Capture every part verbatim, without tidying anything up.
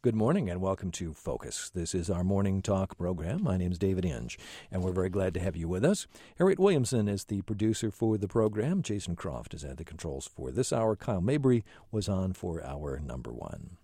Good morning and welcome to Focus. This is our morning talk program. My name is David Inge, and we're very glad to have you with us. Harriet Williamson is the producer for the program. Jason Croft is at the controls for this hour. Kyle Mabry was on for hour number one.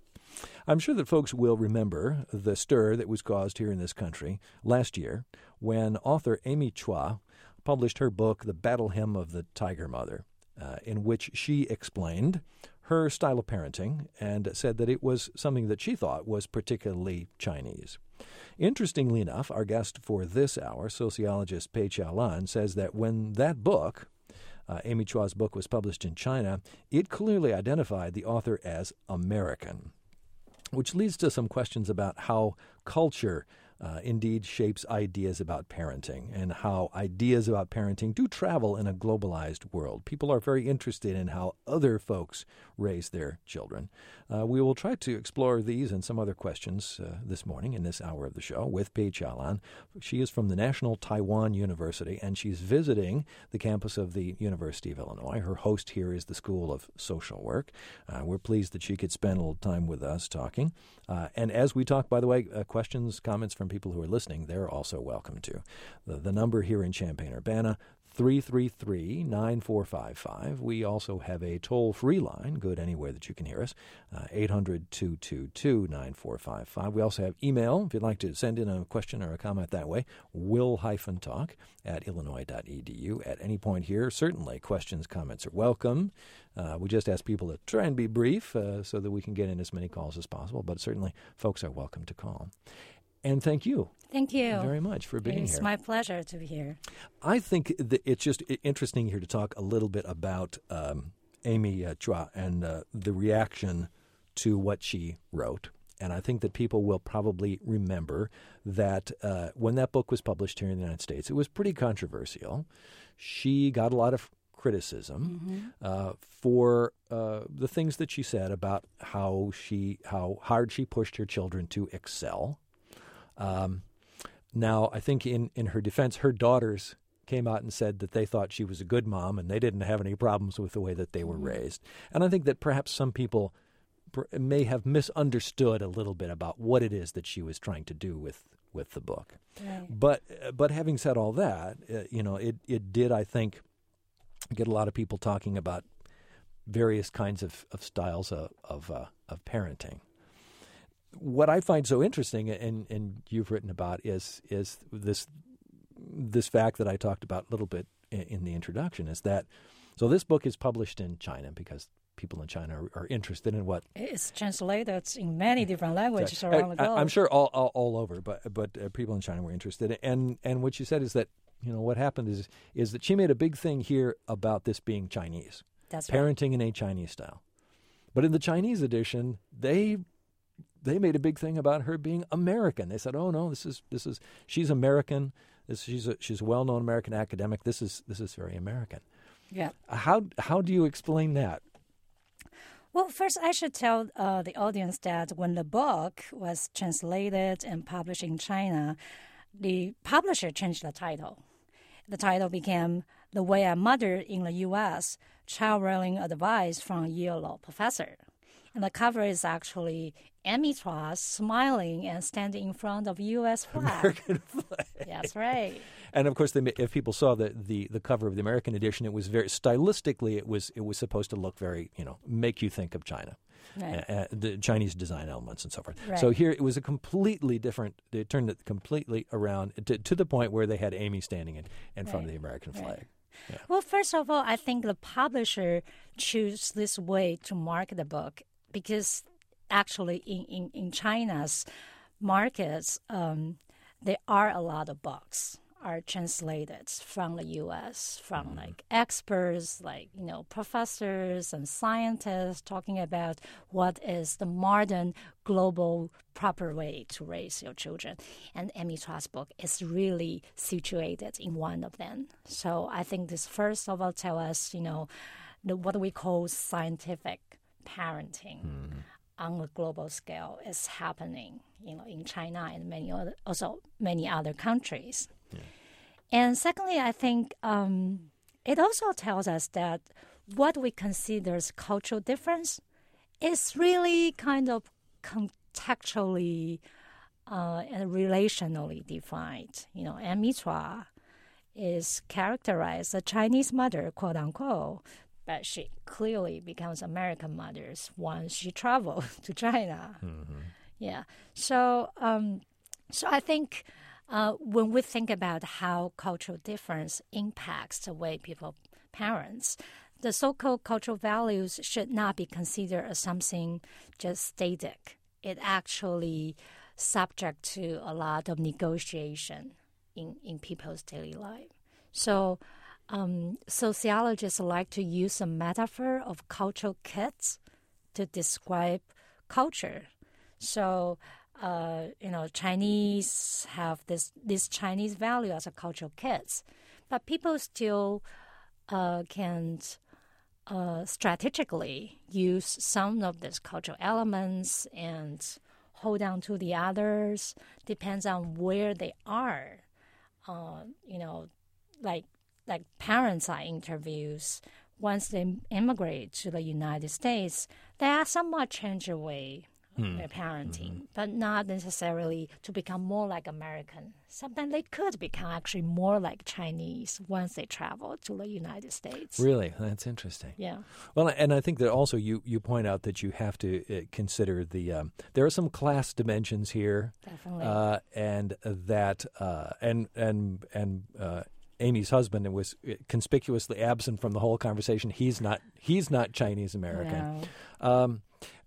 I'm sure that folks will remember the stir that was caused here in this country last year when author Amy Chua published her book, The Battle Hymn of the Tiger Mother, uh, in which she explained her style of parenting and said that it was something that she thought was particularly Chinese. Interestingly enough, our guest for this hour, sociologist Pei Chao-lan, says that when that book, uh, Amy Chua's book, was published in China, it clearly identified the author as American, which leads to some questions about how culture Uh, indeed shapes ideas about parenting and how ideas about parenting do travel in a globalized world. People are very interested in how other folks raise their children. Uh, we will try to explore these and some other questions uh, this morning in this hour of the show with Pei Chao-lan. She is from the National Taiwan University, and she's visiting the campus of the University of Illinois. Her host here is the School of Social Work. Uh, we're pleased that she could spend a little time with us talking. Uh, and as we talk, by the way, uh, questions, comments from people who are listening, they're also welcome to. The, the number here in Champaign-Urbana, three three three, nine four five five. We also have a toll-free line, good anywhere that you can hear us, uh, eight hundred, two two two, nine four five five. We also have email, if you'd like to send in a question or a comment that way, will-talk at illinois dot e d u at any point here. Certainly, questions, comments are welcome. Uh, we just ask people to try and be brief uh, so that we can get in as many calls as possible, but certainly folks are welcome to call. And thank you. Thank you very much for being it's here. It's my pleasure to be here. I think that it's just interesting here to talk a little bit about um, Amy uh, Chua and uh, the reaction to what she wrote. And I think that people will probably remember that uh, when that book was published here in the United States, it was pretty controversial. She got a lot of criticism mm-hmm. uh, for uh, the things that she said about how she how hard she pushed her children to excel. Um, now, I think in, in her defense, her daughters came out and said that they thought she was a good mom and they didn't have any problems with the way that they were raised. And I think that perhaps some people pr- may have misunderstood a little bit about what it is that she was trying to do with, with the book. Right. But but having said all that, uh, you know, it, it did, I think, get a lot of people talking about various kinds of, of styles of of, uh, of parenting. What I find so interesting, and, and you've written about, is is this this fact that I talked about a little bit in, in the introduction, is that so this book is published in China because people in China are, are interested in what it's translated in many different languages so, around I, the globe. I'm sure all, all all over, but but uh, people in China were interested, and and what you said is that you know what happened is is that she made a big thing here about this being Chinese, That's parenting right. in a Chinese style, but in the Chinese edition they. They made a big thing about her being American. They said, "Oh no, this is this is she's American. This, she's a, she's a well-known American academic. This is this is very American." Yeah. How how do you explain that? Well, first I should tell uh, the audience that when the book was translated and published in China, the publisher changed the title. The title became "The Way I Mothered in the U S Child Rearing Advice from a Yale Law Professor." And the cover is actually Amy Chua smiling and standing in front of U S flag. American flag. That's right. And of course, they, if people saw the, the, the cover of the American edition, it was very stylistically. It was it was supposed to look very, you know, make you think of China, Right. uh, uh, the Chinese design elements and so forth. Right. So here it was a completely different. They turned it completely around to, to the point where they had Amy standing in, in front Right. of the American flag. Right. Yeah. Well, first of all, I think the publisher chose this way to market the book because actually in, in, in China's markets, um, there are a lot of books are translated from the U S, from mm-hmm. like experts, like, you know, professors and scientists talking about what is the modern global proper way to raise your children. And Amy Chua's book is really situated in one of them. So I think this first of all tell us, you know, the, what we call scientific parenting mm-hmm. on a global scale is happening, you know, in China and many other, also many other countries. Yeah. And secondly, I think um, it also tells us that what we consider as cultural difference is really kind of contextually uh, and relationally defined. You know, Anne Mitra is characterized as a Chinese mother, quote unquote, but she clearly becomes American mothers once she traveled to China. Mm-hmm. Yeah. So, um, so I think uh, when we think about how cultural difference impacts the way people parents, the so-called cultural values should not be considered as something just static. It actually subject to a lot of negotiation in, in people's daily life. So um, sociologists like to use a metaphor of cultural kits to describe culture. So, uh, you know, Chinese have this, this Chinese value as a cultural kits, but people still uh, can uh, strategically use some of these cultural elements and hold on to the others. Depends on where they are. Uh, you know, like like parents I interviews, once they immigrate to the United States, they are somewhat change away hmm. their parenting, mm-hmm. but not necessarily to become more like American. Sometimes they could become actually more like Chinese once they travel to the United States. Really? That's interesting. Yeah. Well, and I think that also you, you point out that you have to uh, consider the um, there are some class dimensions here. Definitely. Uh, and that uh, and and and uh, Amy's husband was conspicuously absent from the whole conversation. He's not he's not Chinese American. No. Um,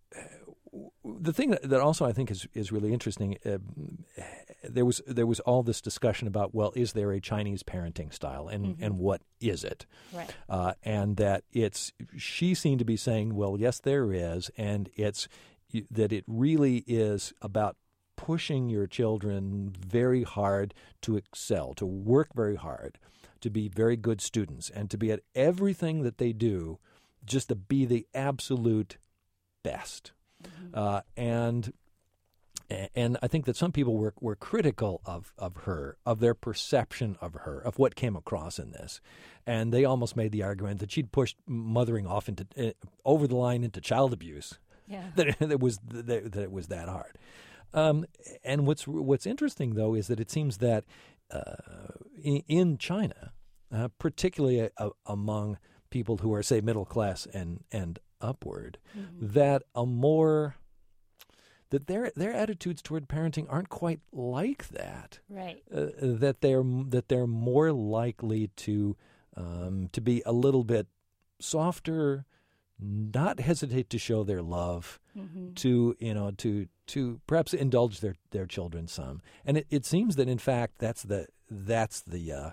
the thing that, that also I think is is really interesting. Uh, there was there was all this discussion about, well, is there a Chinese parenting style, and, mm-hmm. and what is it? Right. Uh, and that it's she seemed to be saying, well, yes, there is, and it's that it really is about pushing your children very hard to excel, to work very hard, to be very good students, and to be at everything that they do, just to be the absolute best. Mm-hmm. Uh, and and I think that some people were were critical of, of her, of their perception of her, of what came across in this, and they almost made the argument that she'd pushed mothering off into uh, over the line into child abuse. Yeah, that it, that it was that, that it was that hard. Um, and what's what's interesting though is that it seems that uh, in, in China, uh, particularly uh, among people who are, say, middle class and and upward, mm-hmm. that a more that their their attitudes toward parenting aren't quite like that. Right. Uh, that they're that they're more likely to um, to be a little bit softer, not hesitate to show their love, mm-hmm. to you know to to perhaps indulge their, their children some. And it, it seems that in fact that's the that's the uh,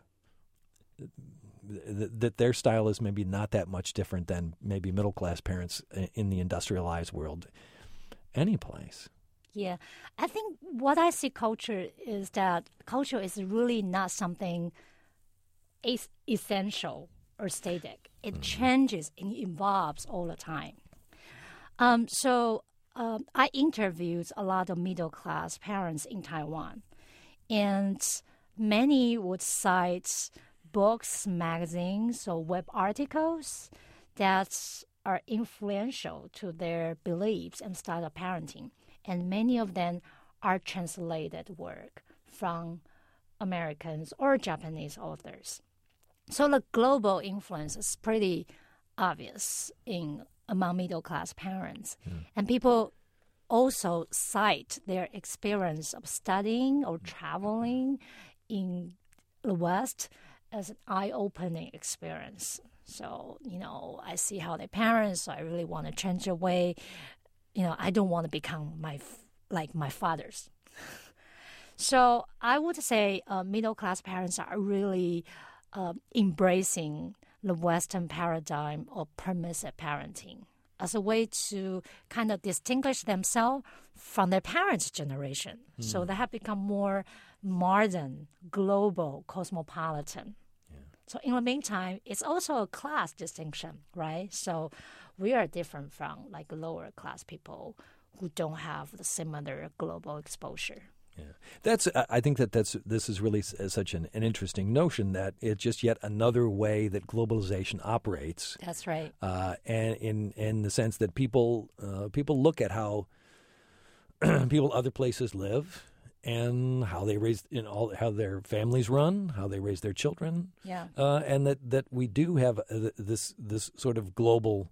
th- that their style is maybe not that much different than maybe middle class parents in the industrialized world any place. Yeah. I think what I see culture is that culture is really not something es- essential or static. It mm-hmm. changes and evolves all the time. Um, so um, I interviewed a lot of middle-class parents in Taiwan, and many would cite books, magazines, or web articles that are influential to their beliefs and style of parenting. And many of them are translated work from Americans or Japanese authors. So the global influence is pretty obvious in among middle-class parents. Mm. And people also cite their experience of studying or traveling in the West as an eye-opening experience. So, you know, I see how their parents, so I really want to change the way, you know, I don't want to become my like my fathers. So I would say uh, middle-class parents are really uh, embracing the Western paradigm of permissive parenting as a way to kind of distinguish themselves from their parents' generation. Mm. So they have become more modern, global, cosmopolitan. Yeah. So in the meantime, it's also a class distinction, right? So we are different from like lower class people who don't have the similar global exposure. Yeah, that's. I think that that's. This is really such an, an interesting notion that it's just yet another way that globalization operates. That's right. Uh, and in in the sense that people uh, people look at how people other places live and how they raise, you know, all, how their families run, how they raise their children. Yeah. Uh, and that, that we do have uh, this this sort of global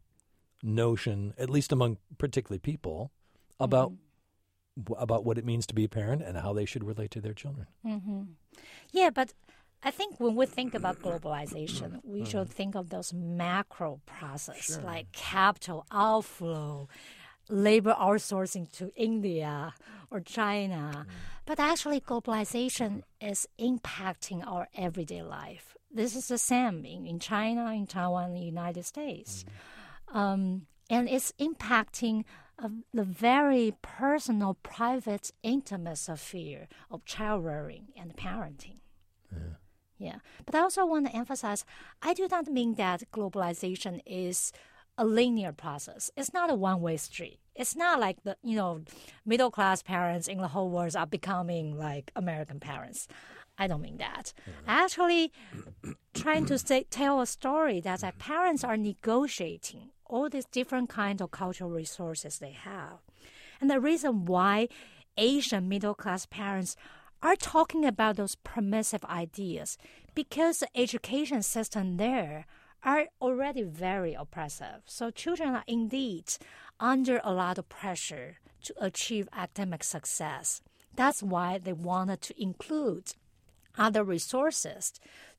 notion, at least among particularly people, about mm-hmm. about what it means to be a parent and how they should relate to their children. Mm-hmm. Yeah, but I think when we think about globalization, we mm-hmm. should think of those macro processes sure. like capital outflow, labor outsourcing to India or China. Mm. But actually, globalization is impacting our everyday life. This is the same in, in China, in Taiwan, in the United States. Mm. Um, and it's impacting uh, the very personal, private, intimate sphere of child rearing and parenting. Yeah. Yeah. But I also want to emphasize, I do not mean that globalization is a linear process. It's not a one-way street. It's not like the, you know, middle-class parents in the whole world are becoming like American parents. I don't mean that. Mm-hmm. Actually, trying to say, tell a story that like, parents are negotiating all these different kinds of cultural resources they have. And the reason why Asian middle-class parents are talking about those permissive ideas because the education system there are already very oppressive. So children are indeed under a lot of pressure to achieve academic success. That's why they wanted to include other resources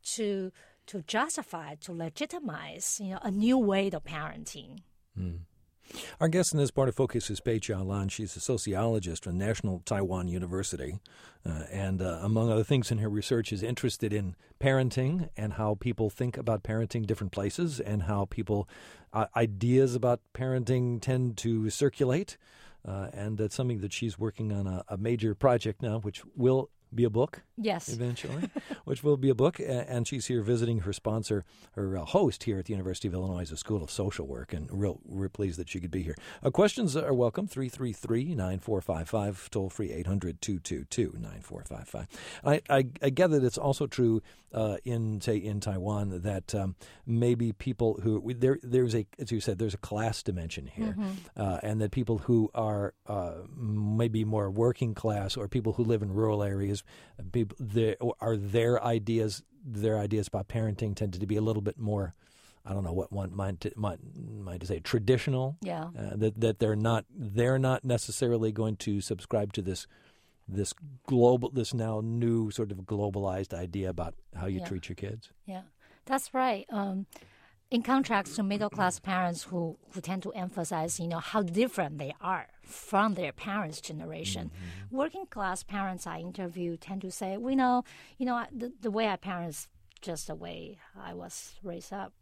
to to justify, to legitimize, you know, a new way of parenting. Mm. Our guest in this part of Focus is Pei Chia Lan. She's a sociologist from National Taiwan University. Uh, and uh, among other things in her research is interested in parenting and how people think about parenting different places and how people uh, ideas about parenting tend to circulate. Uh, and that's something that she's working on a, a major project now, which will be a book. Yes. Eventually, which will be a book. And she's here visiting her sponsor, her uh, host here at the University of Illinois School of Social Work. And real, real pleased that she could be here. Uh, questions are welcome. three three three, nine four five five, toll free eight hundred, two two two, nine four five five. I, I, I gather that it's also true uh, in, say, in Taiwan that um, maybe people who, there, there's a, as you said, there's a class dimension here. Mm-hmm. Uh, and that people who are uh, maybe more working class or people who live in rural areas, people, there, are their ideas, their ideas about parenting tended to be a little bit more, I don't know what one might might, might say, traditional. Yeah. Uh, that that they're not they're not necessarily going to subscribe to this this global this now new sort of globalized idea about how you yeah. treat your kids. Yeah, that's right. Um, in contrast to middle-class parents who, who tend to emphasize, you know, how different they are from their parents' generation, mm-hmm. working-class parents I interview tend to say, we know, you know, the, the way I parent is just the way I was raised up.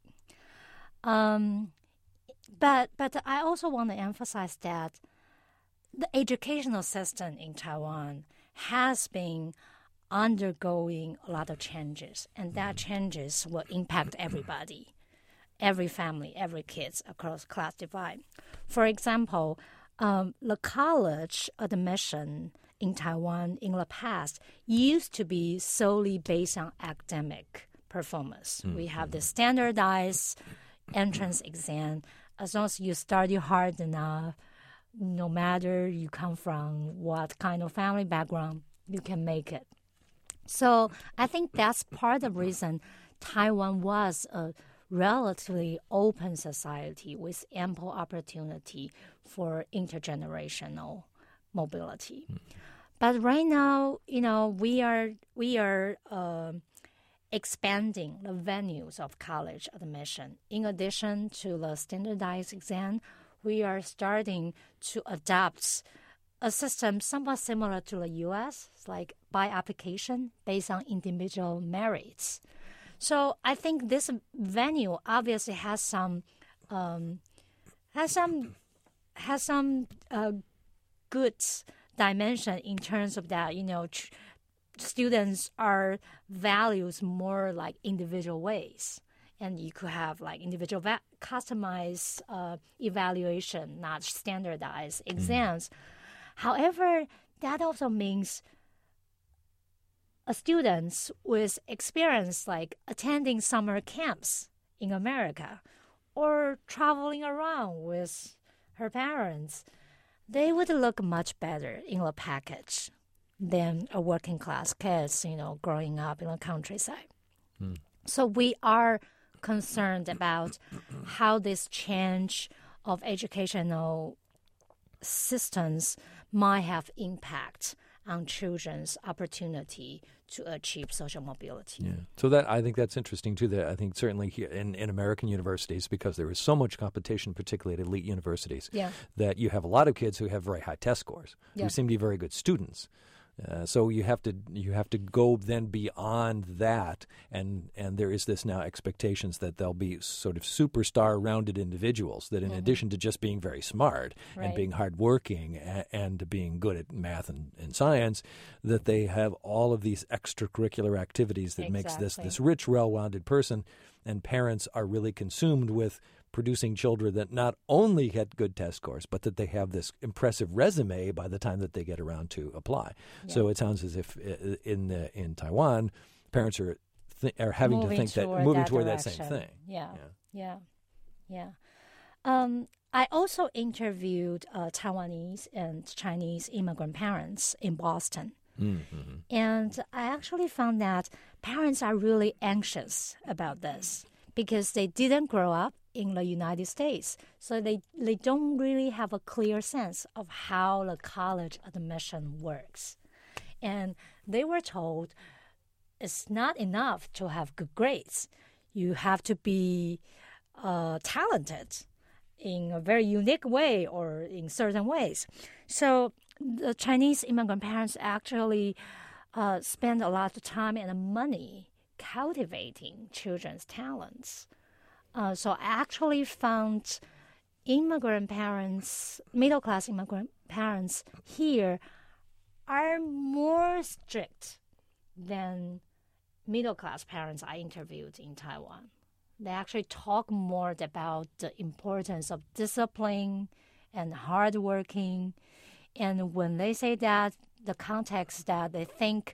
Um, but but I also want to emphasize that the educational system in Taiwan has been undergoing a lot of changes, and that changes will impact everybody. Every family, every kids across class divide. For example, um, the college admission in Taiwan in the past used to be solely based on academic performance. Mm-hmm. We have the standardized entrance exam. As long as you study hard enough, no matter you come from what kind of family background, you can make it. So I think that's part of the reason Taiwan was a relatively open society with ample opportunity for intergenerational mobility. Mm. But right now, you know, we are we are uh, expanding the venues of college admission. In addition to the standardized exam, we are starting to adopt a system somewhat similar to the U S, it's like by application based on individual merits. So I think this venue obviously has some um, has some has some uh, good dimension in terms of that. You know, ch- students are values more like individual ways, and you could have like individual va- customized uh, evaluation, not standardized exams. Mm. However, that also means a students with experience like attending summer camps in America or traveling around with her parents, they would look much better in a package than a working class kids, you know, growing up in the countryside. Hmm. So we are concerned about how this change of educational systems might have impact on children's opportunity to achieve social mobility. Yeah. So that I think that's interesting too. That I think certainly here in, in American universities, because there is so much competition, particularly at elite universities, yeah. that you have a lot of kids who have very high test scores, yeah. who seem to be very good students. Uh, so you have to you have to go then beyond that, and and there is this now expectations that they'll be sort of superstar rounded individuals that in mm-hmm. addition to just being very smart right. and being hardworking and, and being good at math and, and science, that they have all of these extracurricular activities that exactly. makes this this rich, well-rounded person, and parents are really consumed with producing children that not only had good test scores, but that they have this impressive resume by the time that they get around to apply. Yeah. So it sounds as if in the, in Taiwan, parents are th- are having moving to think that toward moving that toward direction. that same thing. Yeah, yeah, yeah. yeah. Um, I also interviewed uh, Taiwanese and Chinese immigrant parents in Boston. Mm-hmm. And I actually found that parents are really anxious about this because they didn't grow up in the United States. So they, they don't really have a clear sense of how the college admission works. And they were told it's not enough to have good grades. You have to be uh, talented in a very unique way or in certain ways. So the Chinese immigrant parents actually uh, spend a lot of time and money cultivating children's talents. Uh, so I actually found immigrant parents, middle-class immigrant parents here are more strict than middle-class parents I interviewed in Taiwan. They actually talk more about the importance of discipline and hardworking. And when they say that, the context that they think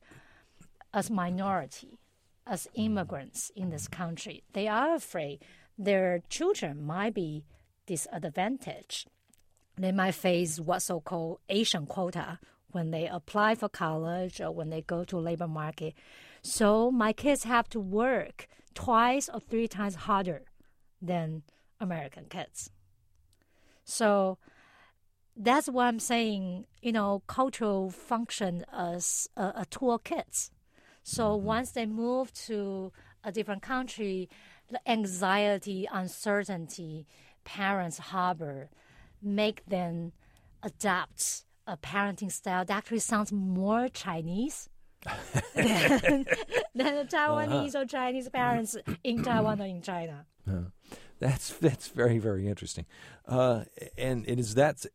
as minority, as immigrants in this country, they are afraid their children might be disadvantaged. They might face what's so-called Asian quota when they apply for college or when they go to labor market. So my kids have to work twice or three times harder than American kids. So that's why I'm saying, you know, cultural function as a, a toolkit. So once they move to a different country, the anxiety, uncertainty parents harbor make them adapt a parenting style that actually sounds more Chinese than, than the Taiwanese uh-huh. or Chinese parents in Taiwan or in China. Uh, that's that's very, very interesting. Uh, and it is that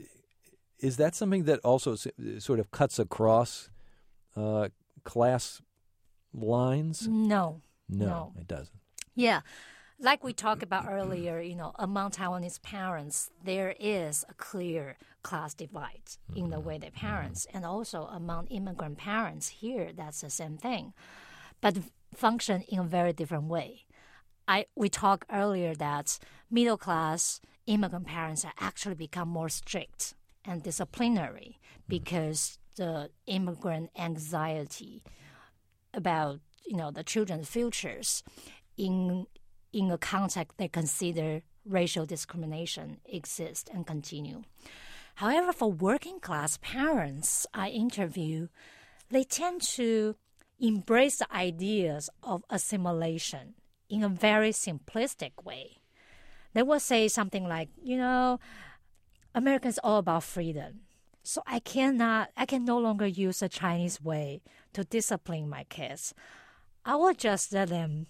is that something that also sort of cuts across uh, class lines? No, no. No, it doesn't. Yeah. Like we talked about earlier, you know, among Taiwanese parents, there is a clear class divide mm-hmm. in the way they parents. Mm-hmm. And also among immigrant parents here, that's the same thing. But function in a very different way. I We talked earlier that middle class immigrant parents are actually become more strict and disciplinary because the immigrant anxiety about, you know, the children's futures in in a context they consider racial discrimination exists and continue. However, for working class parents I interview, they tend to embrace the ideas of assimilation in a very simplistic way. They will say something like, you know, Americans are all about freedom. So I cannot, I can no longer use the Chinese way to discipline my kids. I will just let them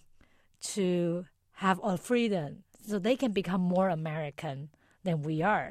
to have a freedom so they can become more American than we are.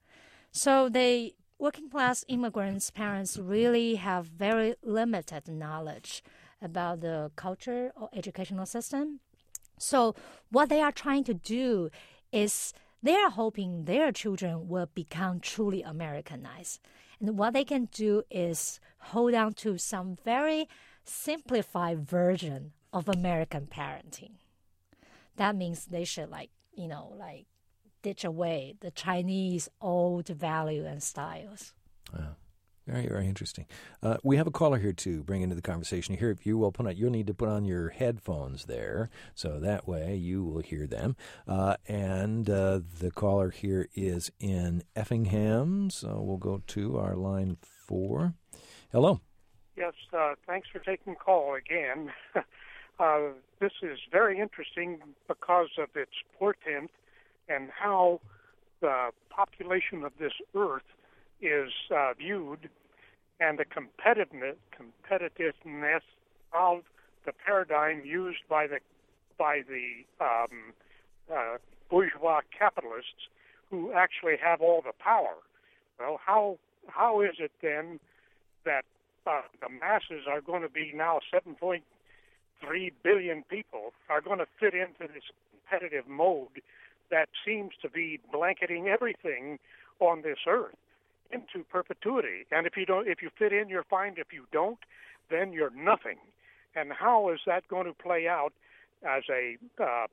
So they, working class immigrants, parents really have very limited knowledge about the culture or educational system. So what they are trying to do is they are hoping their children will become truly Americanized. And what they can do is hold on to some very simplified version of American parenting. That means they should, like, you know, like ditch away the Chinese old value and styles. Wow. Very, very interesting. Uh, we have a caller here to bring into the conversation. Here, if you will put on, you'll need to put on your headphones there, so that way you will hear them. Uh, and uh, the caller here is in Effingham, so we'll go to our line four. Hello. Yes, uh, thanks for taking the call again. uh, this is very interesting because of its portent and how the population of this earth is uh, viewed, and the competitiveness competitiveness of the paradigm used by the by the um, uh, bourgeois capitalists who actually have all the power. Well, how how is it then that uh, the masses are going to be now seven point three billion people are going to fit into this competitive mode that seems to be blanketing everything on this earth into perpetuity? And if you don't, if you fit in, you're fine. If you don't, then you're nothing. And how is that going to play out as a uh,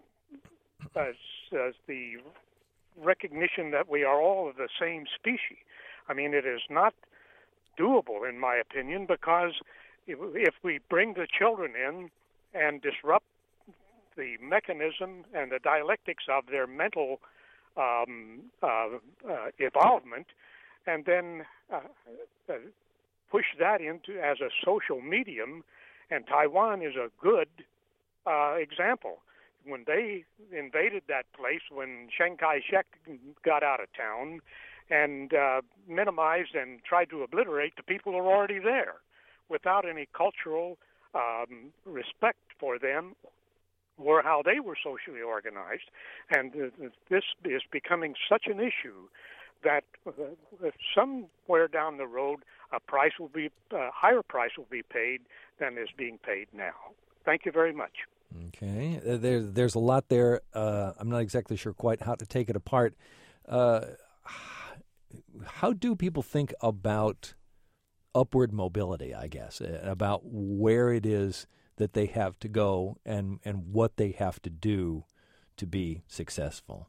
as, as the recognition that we are all of the same species? I mean, it is not doable, in my opinion, because if, if we bring the children in and disrupt the mechanism and the dialectics of their mental um, uh, uh, evolvement, and then uh, uh, push that into as a social medium, and Taiwan is a good uh, example. When they invaded that place, when Chiang Kai-shek got out of town and uh, minimized and tried to obliterate the people who were already there without any cultural um, respect for them or how they were socially organized. And uh, this is becoming such an issue that uh, somewhere down the road, a price will be, a higher price will be paid than is being paid now. Thank you very much. Okay. Uh, there, there's a lot there. Uh, I'm not exactly sure quite how to take it apart. Uh, how do people think about upward mobility, I guess, about where it is that they have to go and, and what they have to do to be successful?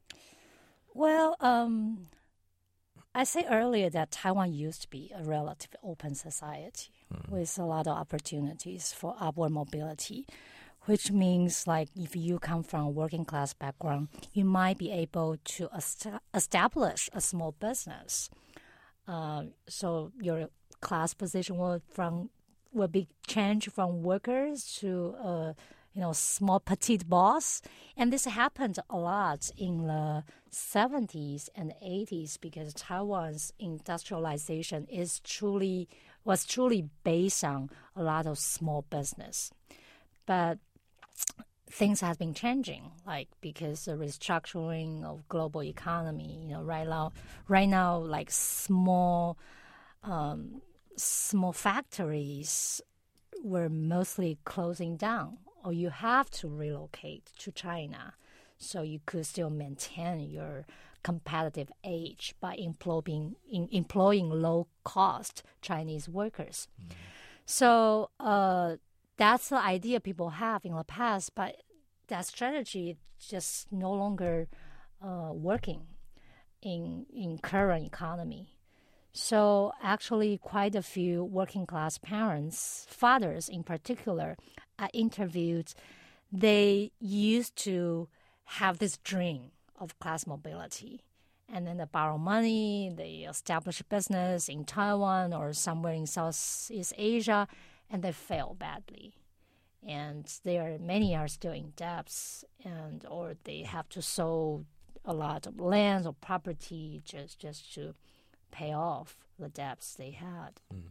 Well, um, I said earlier that Taiwan used to be a relatively open society hmm. with a lot of opportunities for upward mobility, which means like if you come from a working class background, you might be able to est- establish a small business. Uh, so your class position will from will be changed from workers to uh, you know small petite boss, and this happened a lot in the seventies and eighties because Taiwan's industrialization is truly was truly based on a lot of small business, but things have been changing, like because the restructuring of global economy. You know, right now, right now, like small, um, small factories were mostly closing down, or you have to relocate to China, so you could still maintain your competitive edge by employing in, employing low cost Chinese workers. Mm. So. Uh, That's the idea people have in the past, but that strategy just no longer uh, working in in current economy. So actually, quite a few working class parents, fathers in particular, I interviewed. They used to have this dream of class mobility, and then they borrow money, they establish a business in Taiwan or somewhere in Southeast Asia, and they fail badly. And there are many are still in debts, and or they have to sell a lot of land or property just, just to pay off the debts they had. Mm.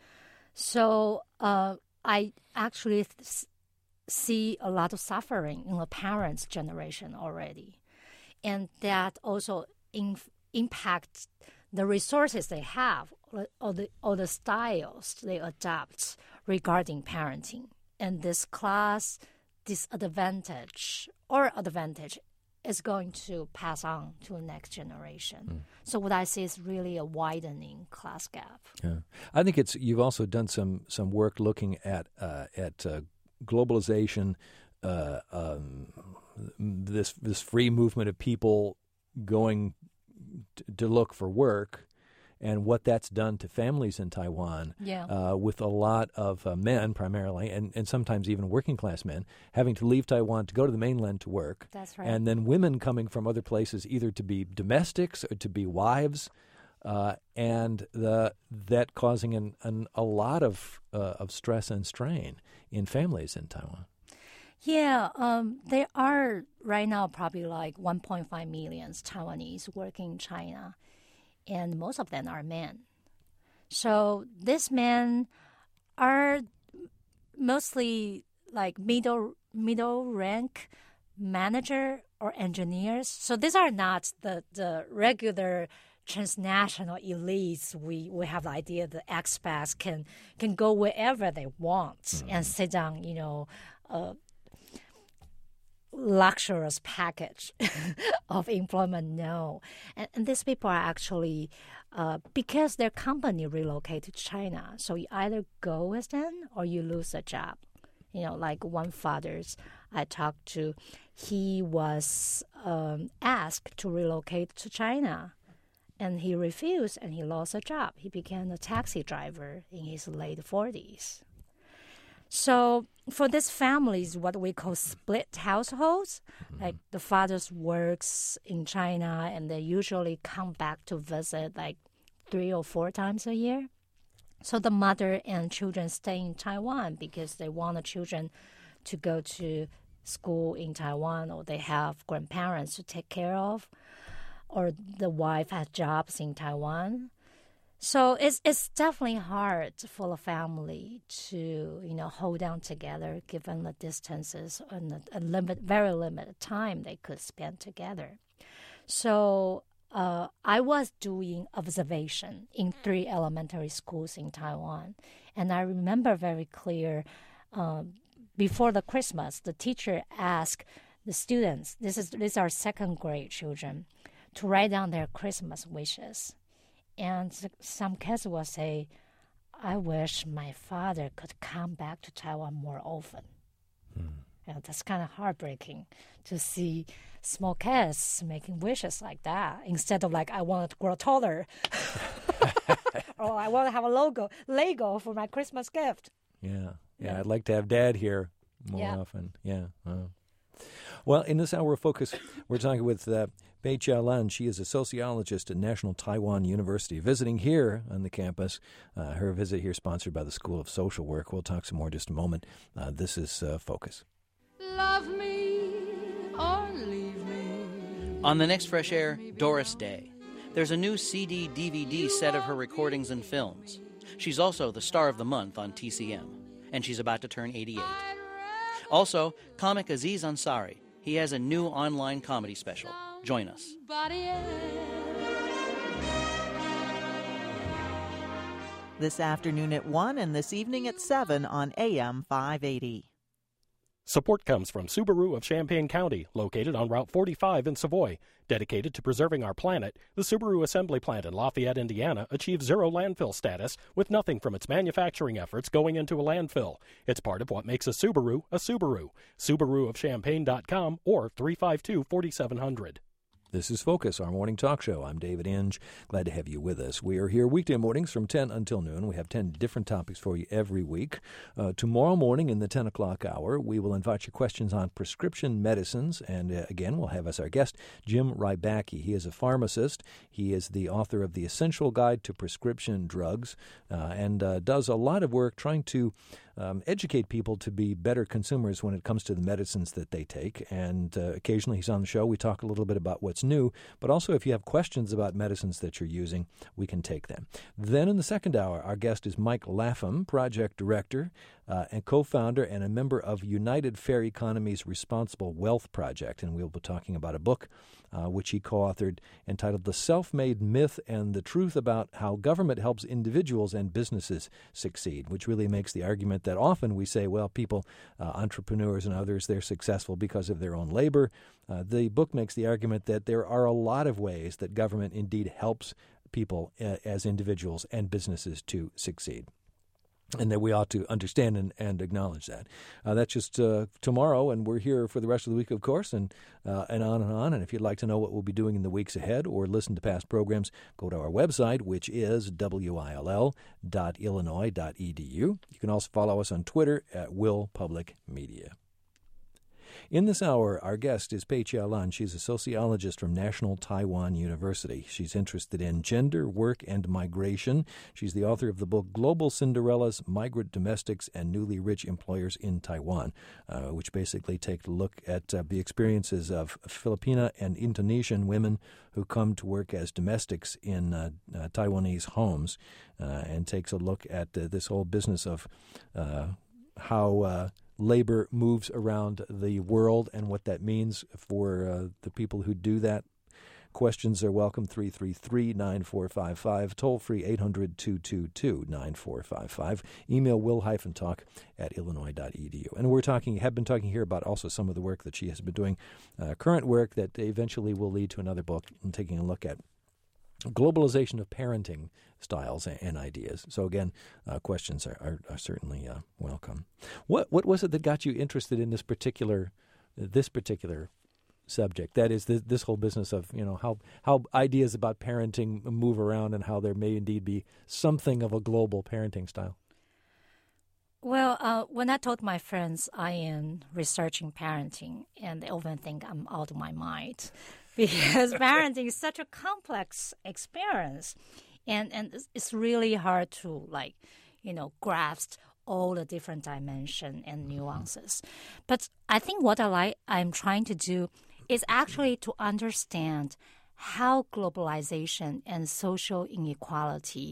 So uh, I actually th- see a lot of suffering in the parents' generation already, and that also in- impacts the resources they have or the or the styles they adopt regarding parenting. And this class disadvantage or advantage is going to pass on to the next generation. Mm. So what I see is really a widening class gap. Yeah, I think it's. You've also done some some work looking at uh, at uh, globalization, uh, um, this this free movement of people going t- to look for work, and what that's done to families in Taiwan, yeah. uh, with a lot of uh, men primarily, and, and sometimes even working-class men, having to leave Taiwan to go to the mainland to work. That's right. And then women coming from other places either to be domestics or to be wives, uh, and the that causing an, an, a lot of, uh, of stress and strain in families in Taiwan. Yeah, um, there are right now probably like one point five million Taiwanese working in China, and most of them are men. So these men are mostly like middle middle rank manager or engineers. So these are not the, the regular transnational elites. We we have the idea that expats can can go wherever they want mm-hmm. and sit down, you know, uh, luxurious package of employment. No, and, and these people are actually uh, because their company relocated to China. So you either go with them or you lose a job. You know, like one father's I talked to, he was um, asked to relocate to China, and he refused, and he lost a job. He became a taxi driver in his late forties. So for these families, what we call split households, mm-hmm. like the father works in China and they usually come back to visit like three or four times a year. So the mother and children stay in Taiwan because they want the children to go to school in Taiwan, or they have grandparents to take care of, or the wife has jobs in Taiwan. So it's it's definitely hard for a family to, you know, hold down together given the distances and the a limit, very limited time they could spend together. So uh, I was doing observation in three elementary schools in Taiwan, and I remember very clear um, before the Christmas, the teacher asked the students, this is these are second grade children, to write down their Christmas wishes. And some kids will say, I wish my father could come back to Taiwan more often. Hmm. You know, that's kind of heartbreaking to see small kids making wishes like that instead of like, I want to grow taller. Or I want to have a logo, Lego for my Christmas gift. Yeah, yeah, yeah. I'd like to have Dad here more yeah. often. Yeah. Uh. Well, in this hour of focus, we're talking with uh, Bei Chia Lan. She is a sociologist at National Taiwan University, visiting here on the campus. Uh, her visit here sponsored by the School of Social Work. We'll talk some more in just a moment. Uh, this is uh, Focus. Love me or leave me. On the next Fresh Air, Doris Day. There's a new C D D V D set of her recordings and films. She's also the star of the month on T C M, and she's about to turn eighty-eight. Also, comic Aziz Ansari. He has a new online comedy special. Join us. This afternoon at one and this evening at seven on A M five eighty. Support comes from Subaru of Champaign County, located on Route forty-five in Savoy. Dedicated to preserving our planet, the Subaru assembly plant in Lafayette, Indiana, achieves zero landfill status with nothing from its manufacturing efforts going into a landfill. It's part of what makes a Subaru a Subaru. Subaru of Champaign dot com or three five two, four seven zero zero. This is Focus, our morning talk show. I'm David Inge. Glad to have you with us. We are here weekday mornings from ten until noon. We have ten different topics for you every week. Uh, tomorrow morning in the ten o'clock hour, we will invite your questions on prescription medicines. And uh, again, we'll have as our guest Jim Rybacki. He is a pharmacist. He is the author of The Essential Guide to Prescription Drugs uh, and uh, does a lot of work trying to Um, educate people to be better consumers when it comes to the medicines that they take. And uh, occasionally he's on the show. We talk a little bit about what's new, but also if you have questions about medicines that you're using, we can take them. Then in the second hour, our guest is Mike Lapham, project director uh, and co-founder and a member of United Fair Economy's Responsible Wealth Project. And we'll be talking about a book uh, which he co-authored entitled The Self-Made Myth and the Truth About How Government Helps Individuals and Businesses Succeed, which really makes the argument that often we say, well, people, uh, entrepreneurs and others, they're successful because of their own labor. Uh, the book makes the argument that there are a lot of ways that government indeed helps people uh, as individuals and businesses to succeed. and that we ought to understand and, and acknowledge that. Uh, that's just uh, tomorrow, and we're here for the rest of the week, of course, and uh, and on and on. And if you'd like to know what we'll be doing in the weeks ahead or listen to past programs, go to our website, which is W I L L dot illinois dot e d u. You can also follow us on Twitter at Will Public Media. In this hour, our guest is Pei Chia Lan. She's a sociologist from National Taiwan University. She's interested in gender, work, and migration. She's the author of the book Global Cinderellas, Migrant Domestics, and Newly Rich Employers in Taiwan, uh, which basically take a look at uh, the experiences of Filipina and Indonesian women who come to work as domestics in uh, uh, Taiwanese homes, uh, and takes a look at uh, this whole business of uh, how Uh, labor moves around the world and what that means for uh, the people who do that. Questions are welcome, three three three, nine four five five, toll-free eight hundred, two two two, nine four five five. Email will-talk at illinois dot e d u. And we're talking, have been talking here about also some of the work that she has been doing, uh, current work that eventually will lead to another book, and taking a look at globalization of parenting styles and ideas. So again, uh, questions are, are, are certainly uh, welcome. What what was it that got you interested in this particular this particular subject? That is this, this whole business of, you know, how how ideas about parenting move around and how there may indeed be something of a global parenting style. Well, uh, when I told my friends I am researching parenting, and they often think I'm out of my mind, because parenting is such a complex experience, and, and it's really hard to, like, you know, grasp all the different dimensions and nuances. But I think what I like, I'm trying to do is actually to understand how globalization and social inequality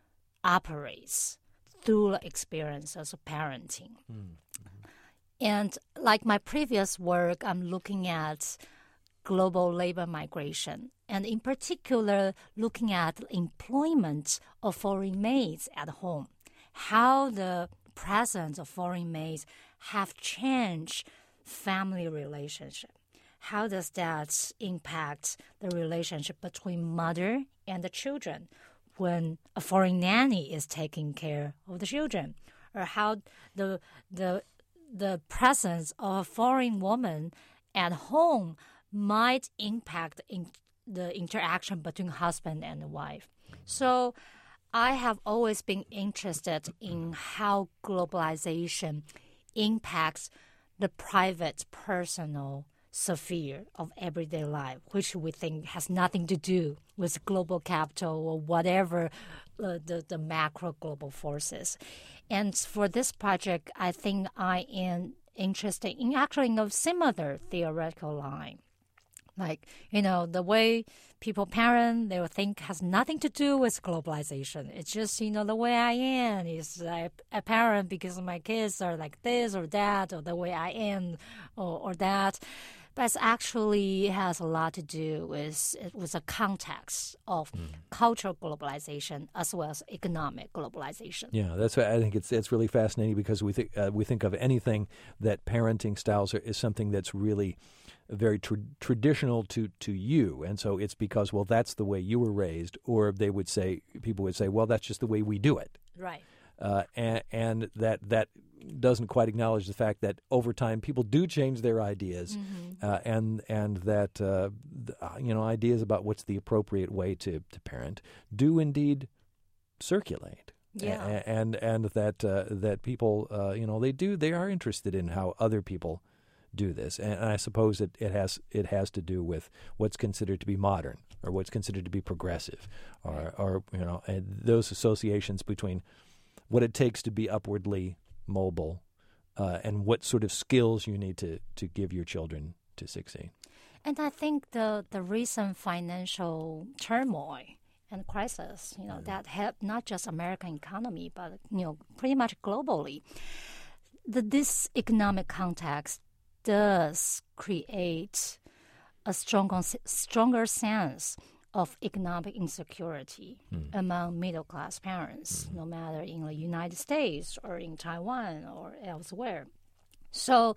operates through the experiences of parenting. Mm-hmm. And like my previous work, I'm looking at global labor migration, and in particular, looking at employment of foreign maids at home, how the presence of foreign maids have changed family relationship. How does that impact the relationship between mother and the children when a foreign nanny is taking care of the children, or how the the the presence of a foreign woman at home might impact in the interaction between husband and wife. So I have always been interested in how globalization impacts the private, personal sphere of everyday life, which we think has nothing to do with global capital or whatever uh, the, the macro global forces. And for this project, I think I am interested in actually in a similar theoretical line. Like, you know, the way people parent, they will think has nothing to do with globalization. It's just, you know, the way I am is I, a parent because my kids are like this or that, or the way I am or, or that. But it actually has a lot to do with with the context of mm. cultural globalization as well as economic globalization. Yeah, that's why I think it's it's really fascinating, because we think uh, we think of anything that parenting styles are, is something that's really very tra- traditional to, to you, and so it's because, well, that's the way you were raised, or they would say, people would say, well, that's just the way we do it. Right. Uh, and, and that that doesn't quite acknowledge the fact that over time people do change their ideas, mm-hmm. uh, and and that uh, you know, ideas about what's the appropriate way to, to parent do indeed circulate. Yeah. A- and and that uh, that people uh, you know, they do they are interested in how other people do this, and I suppose it, it has it has to do with what's considered to be modern or what's considered to be progressive, or or you know, and those associations between what it takes to be upwardly mobile uh, and what sort of skills you need to, to give your children to succeed. And I think the the recent financial turmoil and crisis, you know, mm-hmm. that helped not just American economy, but, you know, pretty much globally. The, this economic context does create a stronger, stronger sense of economic insecurity mm. among middle-class parents, mm. no matter in the United States or in Taiwan or elsewhere. So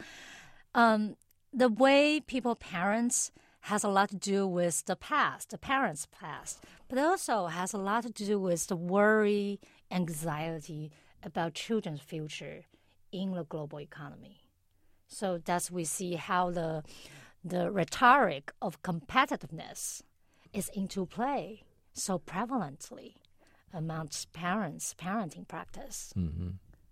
um, the way people parent has a lot to do with the past, the parents' past, but also has a lot to do with the worry, anxiety about children's future in the global economy. So that's we see how the the rhetoric of competitiveness is into play so prevalently amongst parents, parenting practice. Mm-hmm.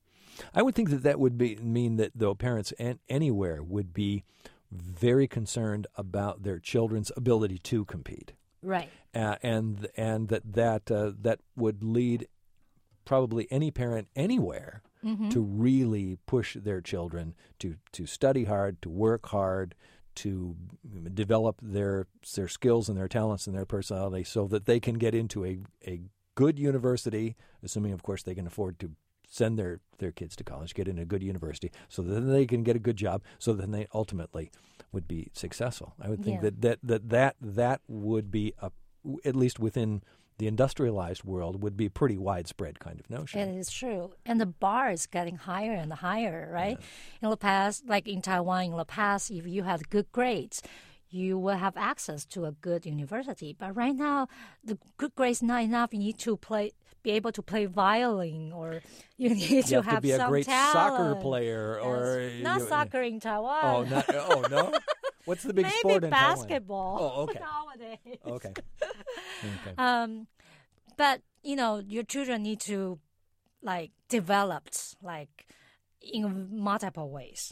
I would think that that would be mean that though parents an, anywhere would be very concerned about their children's ability to compete, right? Uh, and and that that uh, that would lead probably any parent anywhere mm-hmm. to really push their children to to study hard, to work hard, to develop their their skills and their talents and their personality, so that they can get into a a good university, assuming of course they can afford to send their, their kids to college, get in a good university, so that they can get a good job, so that they ultimately would be successful. I would think yeah. that, that, that, that that would be, a, at least within the industrialized world, would be a pretty widespread kind of notion. It is true. And the bar is getting higher and higher, right? Yeah. In the past, like in Taiwan, in the past, if you had good grades, you will have access to a good university. But right now, the good grades not enough. You need to play, be able to play violin, or you need you to have, have to be a some great talent. soccer player, or yes. not you, soccer in Taiwan. Oh, not, oh no. What's the big Maybe sport in basketball. Taiwan? Oh, okay. Nowadays. Okay. okay. Um, but you know, your children need to like develop like in multiple ways.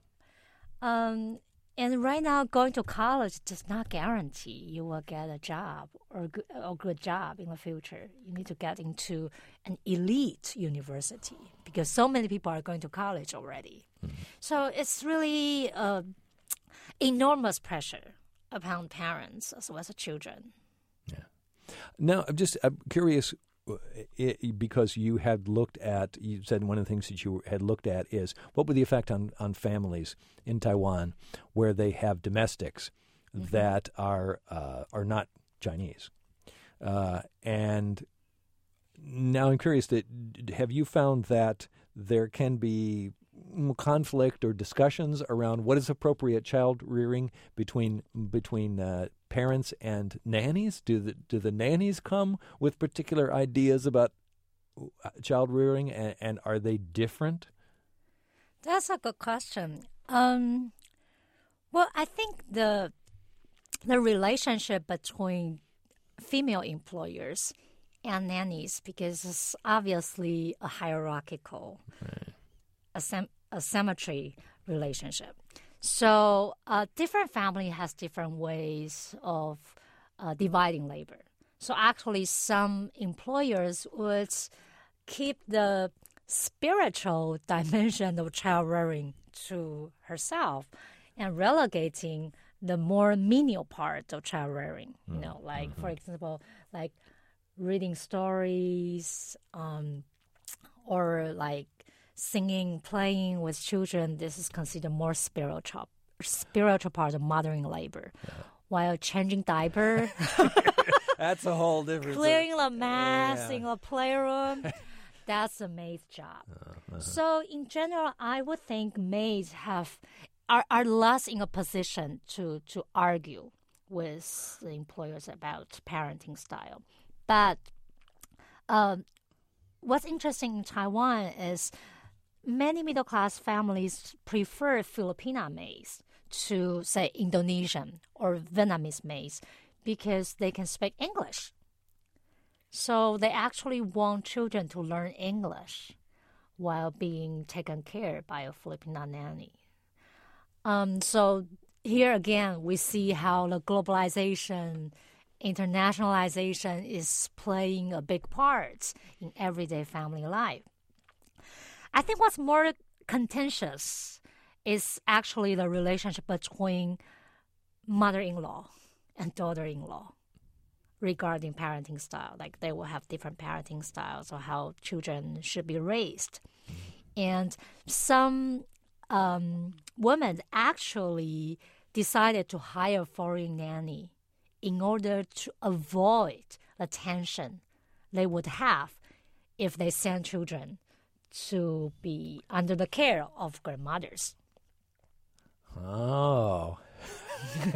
Hmm. Um. And right now, going to college does not guarantee you will get a job or good, or good job in the future. You need to get into an elite university because so many people are going to college already. Mm-hmm. So it's really uh, enormous pressure upon parents as well as the children. Yeah. Now, I'm just I'm curious. It, because you had looked at, you said one of the things that you had looked at is what would the effect on, on families in Taiwan where they have domestics mm-hmm. that are uh, are not Chinese. Uh, and now I'm curious, that have you found that there can be conflict or discussions around what is appropriate child rearing between between uh, parents and nannies? Do the do the nannies come with particular ideas about child rearing, and, and are they different? That's a good question. Um, well, I think the the relationship between female employers and nannies, because it's obviously a hierarchical, right. a, sem- a symmetry relationship. So uh, different family has different ways of uh, dividing labor. So actually some employers would keep the spiritual dimension of child rearing to herself and relegating the more menial part of child rearing. You know, like, mm-hmm. for example, like reading stories um, or like singing, playing with children. This is considered more spiritual, spiritual part of mothering labor. Yeah. While changing diaper, that's a whole different. Clearing the mess yeah. in the playroom, that's a maid's job. Uh-huh. So in general, I would think maids have are, are less in a position to, to argue with the employers about parenting style. But um, what's interesting in Taiwan is many middle-class families prefer Filipina maids to, say, Indonesian or Vietnamese maids because they can speak English. So they actually want children to learn English while being taken care of by a Filipina nanny. Um, so here again, we see how the globalization, internationalization is playing a big part in everyday family life. I think what's more contentious is actually the relationship between mother-in-law and daughter-in-law regarding parenting style. Like they will have different parenting styles or how children should be raised. And some um, women actually decided to hire a foreign nanny in order to avoid the tension they would have if they send children to be under the care of grandmothers. Oh,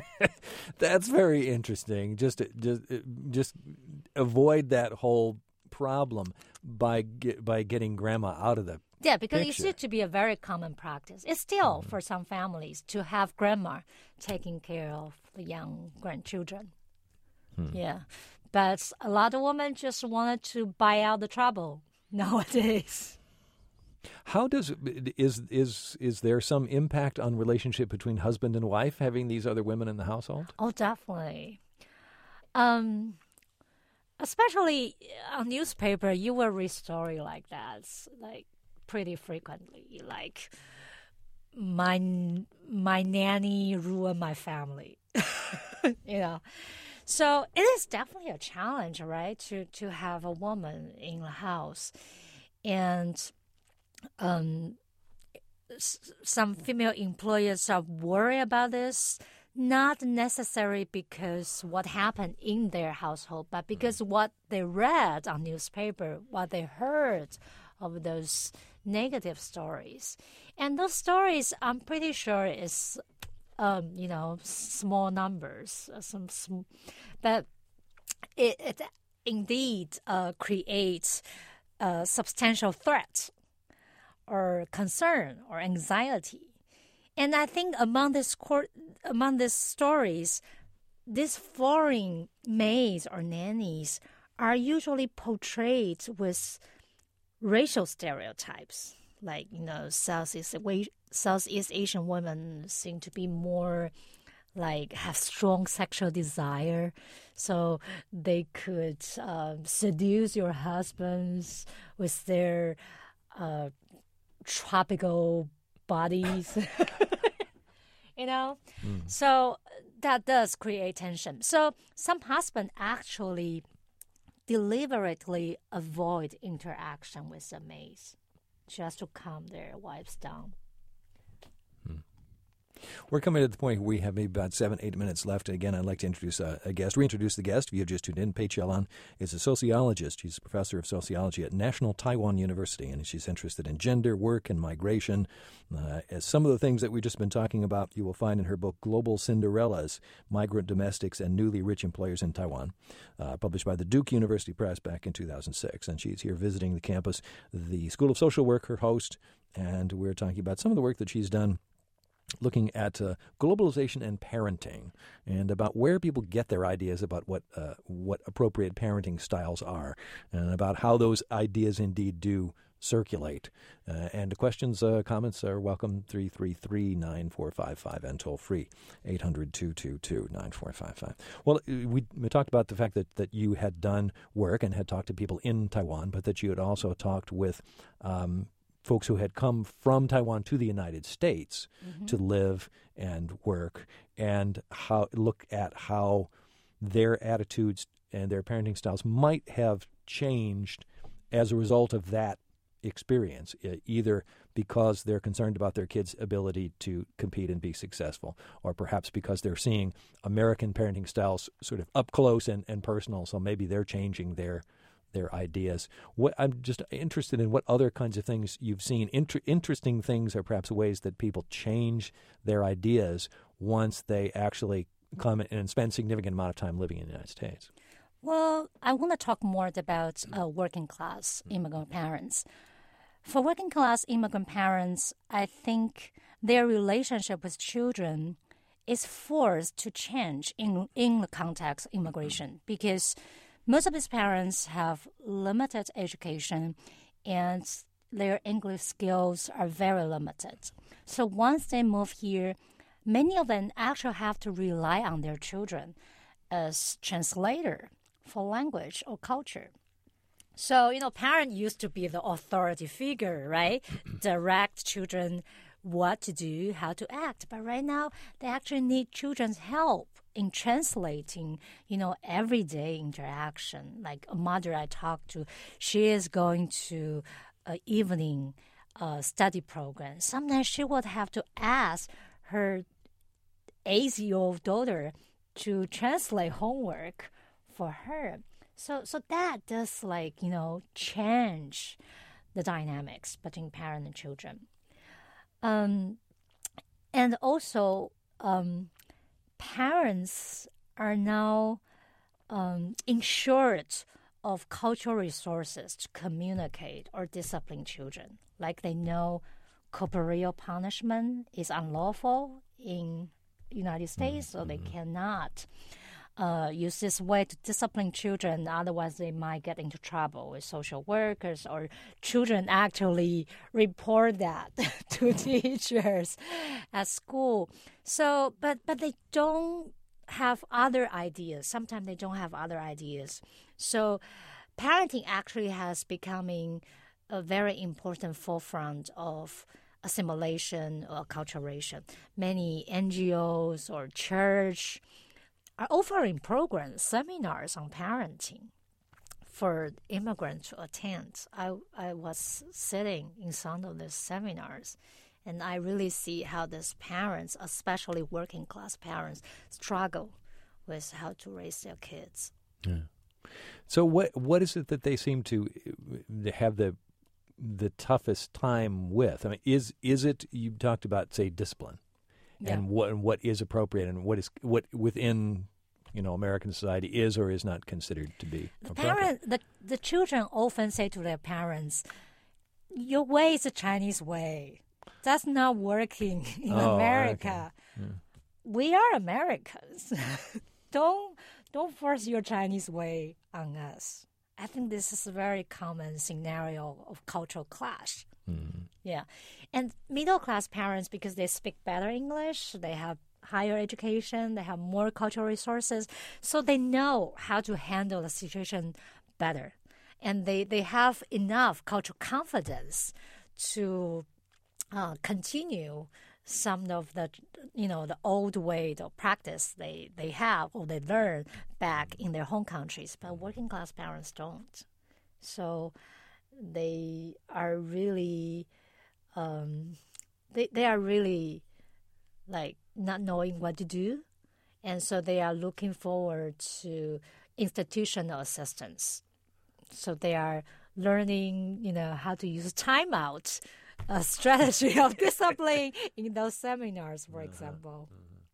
that's very interesting. Just, just, just avoid that whole problem by ge- by getting grandma out of the Yeah, because picture. it used to be a very common practice. It's still mm-hmm. for some families to have grandma taking care of the young grandchildren. Hmm. Yeah, but a lot of women just wanted to buy out the trouble nowadays. How does is is is there some impact on relationship between husband and wife having these other women in the household? Oh, definitely. Um, especially on newspaper, you will read story like that, like pretty frequently. Like my my nanny ruined my family, you know. So it is definitely a challenge, right? To to have a woman in the house, and um, s- some female employers are worried about this. Not necessarily because what happened in their household, but because what they read on newspaper, what they heard of those negative stories. And those stories, I'm pretty sure, is, um, you know, small numbers. Some, sm- but it, it indeed uh, creates a substantial threat or concern or anxiety. And I think among this court, among these stories, these foreign maids or nannies are usually portrayed with racial stereotypes. Like, you know, Southeast, Southeast Asian women seem to be more like have strong sexual desire, so they could um, seduce your husbands with their uh, tropical bodies, you know? Mm. So that does create tension. So some husbands actually deliberately avoid interaction with the maids just to calm their wives down. Hmm. We're coming to the point where we have maybe about seven, eight minutes left. Again, I'd like to introduce a, a guest, reintroduce the guest. If you have just tuned in, Pei Qiaolan is a sociologist. She's a professor of sociology at National Taiwan University, and she's interested in gender, work, and migration. Uh, as some of the things that we've just been talking about, you will find in her book, Global Cinderellas, Migrant Domestics and Newly Rich Employers in Taiwan, uh, published by the Duke University Press back in two thousand six. And she's here visiting the campus, the School of Social Work, her host, and we're talking about some of the work that she's done looking at uh, globalization and parenting, and about where people get their ideas about what uh, what appropriate parenting styles are, and about how those ideas indeed do circulate. Uh, and questions, uh, comments are welcome, three three three, nine four five five, and toll free, eight hundred, two two two, nine four five five. Well, we, we talked about the fact that, that you had done work and had talked to people in Taiwan, but that you had also talked with um, folks who had come from Taiwan to the United States mm-hmm. to live and work, and how look at how their attitudes and their parenting styles might have changed as a result of that experience, either because they're concerned about their kids' ability to compete and be successful, or perhaps because they're seeing American parenting styles sort of up close and, and personal, so maybe they're changing their their ideas. What I'm just interested in what other kinds of things you've seen, inter- interesting things, or perhaps ways that people change their ideas once they actually come and spend significant amount of time living in the United States. Well, I want to talk more about uh, working class immigrant parents. For working class immigrant parents, I think their relationship with children is forced to change in in the context of immigration, because most of these parents have limited education and their English skills are very limited. So once they move here, many of them actually have to rely on their children as translator for language or culture. So, you know, parent used to be the authority figure, right? Direct children what to do, how to act. But right now, they actually need children's help in translating, you know, everyday interaction. Like a mother I talked to, she is going to an evening uh, study program. Sometimes she would have to ask her eight-year-old daughter to translate homework for her. So, so that does, like, you know, change the dynamics between parent and children. Um, and also, um, parents are now um, insured of cultural resources to communicate or discipline children. Like they know corporeal punishment is unlawful in the United States, mm-hmm. so they cannot uh, use this way to discipline children. Otherwise, they might get into trouble with social workers, or children actually report that to teachers at school. So, but but they don't have other ideas. Sometimes they don't have other ideas. So parenting actually has becoming a very important forefront of assimilation or acculturation. Many N G Os or church are offering programs, seminars on parenting for immigrants to attend. I, I was sitting in some of these seminars, and I really see how these parents, especially working class parents, struggle with how to raise their kids. Yeah. So what what is it that they seem to have the the toughest time with? I mean, is is it, you talked about, say, discipline, yeah. and what and what is appropriate, and what is what within, you know, American society is or is not considered to be the appropriate? Parent, the the children often say to their parents, "Your way is a Chinese way. That's not working in oh, America. okay. yeah. We are Americans. don't don't force your Chinese way on us." I think this is a very common scenario of cultural clash. Mm-hmm. Yeah. And middle-class parents, because they speak better English, they have higher education, they have more cultural resources, so they know how to handle the situation better. And they, they have enough cultural confidence to uh, continue some of the, you know, the old way, the practice they, they have or they learn back in their home countries. But working class parents don't. So they are really, um, they, they are really like not knowing what to do. And so they are looking forward to institutional assistance. So they are learning, you know, how to use timeout, a strategy of discipline in those seminars, for example.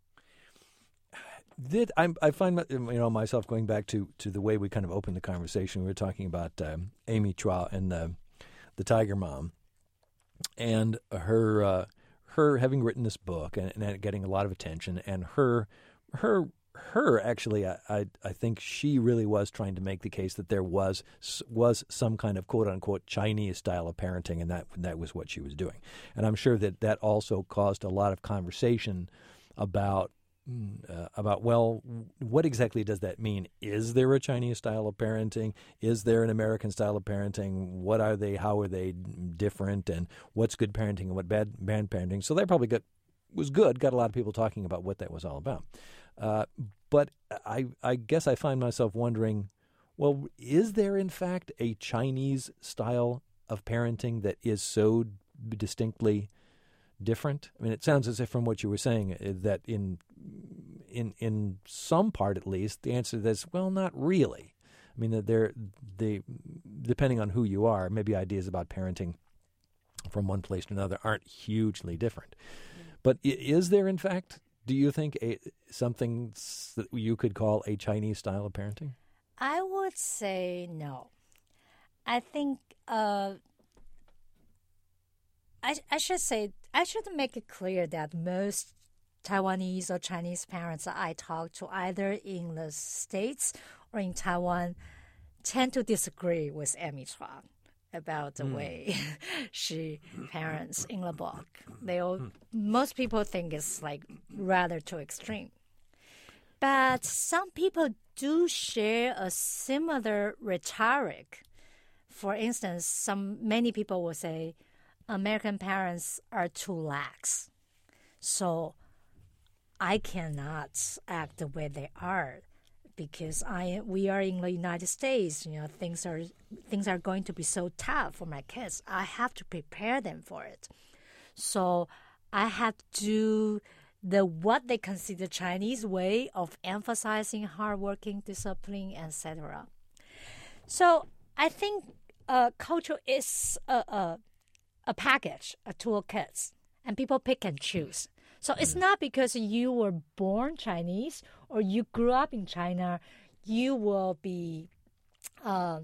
Did I, I find you know myself going back to, to the way we kind of opened the conversation. We were talking about um, Amy Chua and the the Tiger Mom, and her uh, her having written this book and, and getting a lot of attention, and her her. Her actually, I, I I think she really was trying to make the case that there was was some kind of quote unquote Chinese style of parenting, and that that was what she was doing. And I'm sure that that also caused a lot of conversation about uh, about well, what exactly does that mean? Is there a Chinese style of parenting? Is there an American style of parenting? What are they? How are they different? And what's good parenting and what bad bad parenting? So that probably got was good. Got a lot of people talking about what that was all about. Uh, but I, I guess I find myself wondering, well, is there in fact a Chinese style of parenting that is so distinctly different? I mean, it sounds as if from what you were saying that in in in some part at least, the answer is, well, not really. I mean, that they're they depending on who you are, maybe ideas about parenting from one place to another aren't hugely different. Mm-hmm. But is there in fact, do you think, a, something that you could call a Chinese style of parenting? I would say no. I think uh, I I should say I should make it clear that most Taiwanese or Chinese parents that I talk to, either in the States or in Taiwan, tend to disagree with Amy Chua about the mm. way she parents in the book. They all, mm. most people think it's like rather too extreme. But some people do share a similar rhetoric. For instance, some many people will say American parents are too lax, so I cannot act the way they are. Because I we are in the United States, you know, things are things are going to be so tough for my kids. I have to prepare them for it. So I have to do the what they consider Chinese way of emphasizing hardworking, discipline, et cetera. So I think uh, culture is a, a a package, a toolkit, and people pick and choose. So it's not because you were born Chinese or you grew up in China, you will be uh,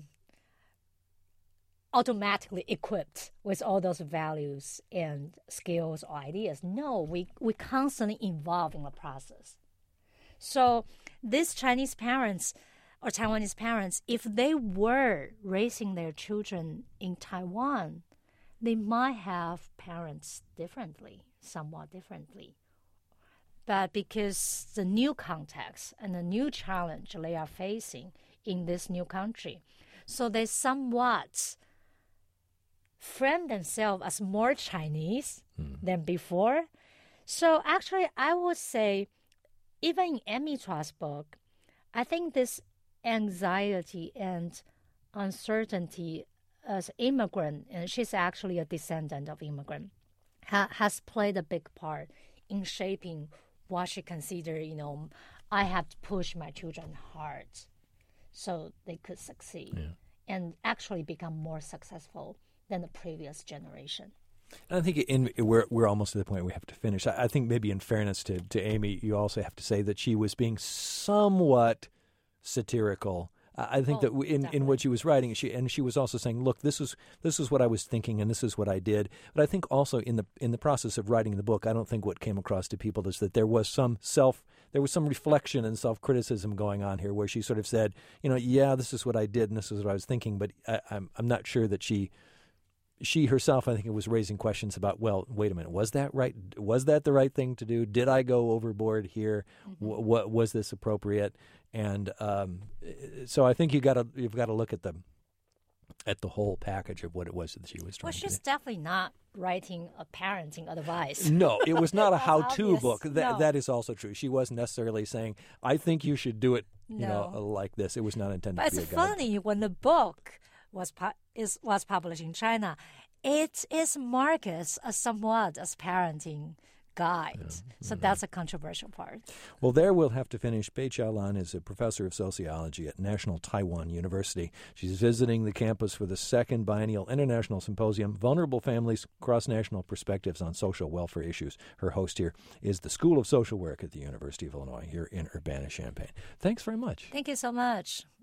automatically equipped with all those values and skills or ideas. No, we, we constantly evolve in the process. So these Chinese parents or Taiwanese parents, if they were raising their children in Taiwan, they might have parents differently, somewhat differently. But because the new context and the new challenge they are facing in this new country, so they somewhat frame themselves as more Chinese mm. than before. So actually, I would say, even in Amy Chua's book, I think this anxiety and uncertainty as immigrant, and she's actually a descendant of immigrant, ha- has played a big part in shaping what she considered, you know, I have to push my children hard so they could succeed yeah. and actually become more successful than the previous generation. And I think in, we're we're almost to the point we have to finish. I, I think maybe in fairness to, to Amy, you also have to say that she was being somewhat satirical. I think oh, that in, in what she was writing, she and she was also saying, "Look, this is this is what I was thinking, and this is what I did." But I think also in the in the process of writing the book, I don't think what came across to people is that there was some self, there was some reflection and self criticism going on here, where she sort of said, "You know, yeah, this is what I did, and this is what I was thinking," but I, I'm I'm not sure that she. She herself, I think, was raising questions about, well, wait a minute, was that right? Was that the right thing to do? Did I go overboard here? Mm-hmm. W- w- was this appropriate? And um, so I think you got to you've got to look at the at the whole package of what it was that she was trying well, to do. Well, she's definitely not writing a parenting advice. No, it was not a how-to obvious. book. That No. that is also true. She wasn't necessarily saying, "I think you should do it," you No. know, like this. It was not intended But to be a it's guide. funny, when the book was pu- is was published in China, it is marketed as somewhat as parenting guide. Yeah. So mm-hmm. that's a controversial part. Well, there we'll have to finish. Bei Qiaolan is a professor of sociology at National Taiwan University. She's visiting the campus for the second biennial International Symposium, Vulnerable Families, Cross-National Perspectives on Social Welfare Issues. Her host here is the School of Social Work at the University of Illinois here in Urbana-Champaign. Thanks very much. Thank you so much.